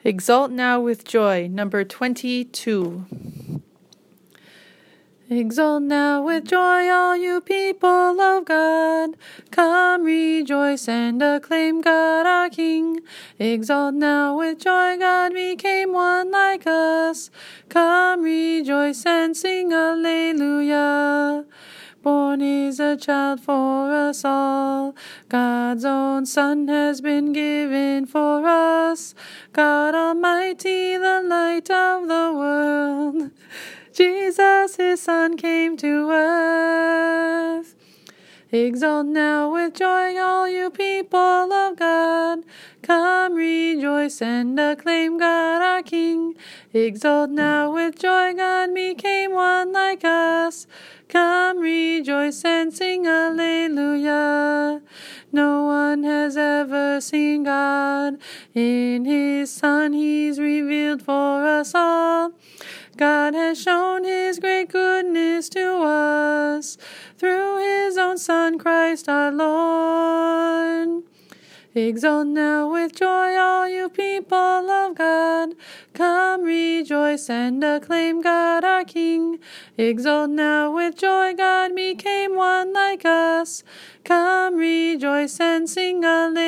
Exult now with joy, number 22. Exult now with joy, all you people of God. Come rejoice and acclaim God our King. Exult now with joy, God became one like us. Come rejoice and sing Alleluia. Born is a child for us all. God's own Son has been given for us. God Almighty, the light of the world. Jesus, his Son, came to earth. Exult now with joy, all you people of God. Come rejoice and acclaim God our King. Exult now with joy, God became one like us. Come rejoice and sing Alleluia. No one has ever seen God. In his Son he's revealed for us all. God has shown his great goodness to us through his own Son, Christ our Lord. Exult now with joy, all you people of God. Come rejoice and acclaim God our King. Exult now with joy, God became one like us. Come rejoice and sing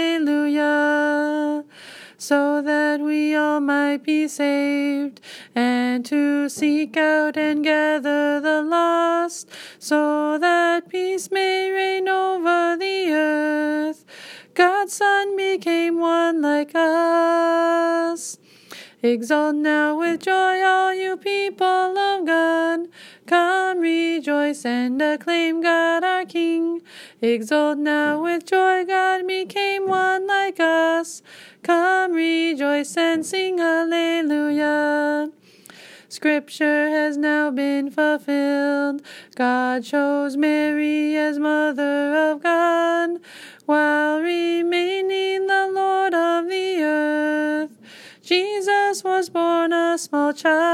Alleluia. So that we all might be saved, and to seek out and gather the lost, so that peace may reign over the earth. God's Son became one like us. Exult now with joy, all you people of God. Come rejoice and acclaim God our King. Exult now with joy, God became one like us. Come rejoice and sing Alleluia. Scripture has now been fulfilled. God chose Mary as mother of God, while remaining the Lord of the earth. Jesus was born a small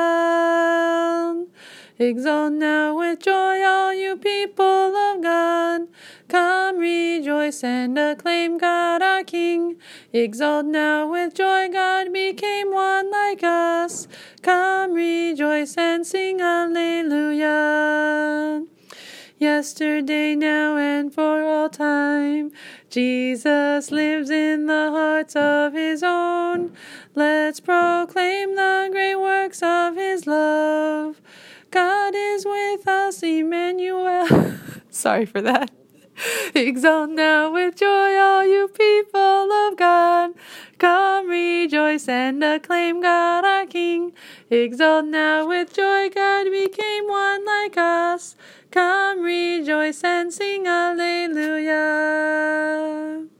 child. Exult now with joy, all you people of God. Come rejoice and acclaim God our King. Exult now with joy, God became one like us. Come rejoice and sing Alleluia. Yesterday, now, and for all time, Jesus lives in the hearts of his own. Let's proclaim the great works of his love. God is with us, Emmanuel. Sorry for that. Exult now with joy, all you people of God. Come rejoice and acclaim God our King. Exult now with joy, God became one like us. Come rejoice and sing Alleluia.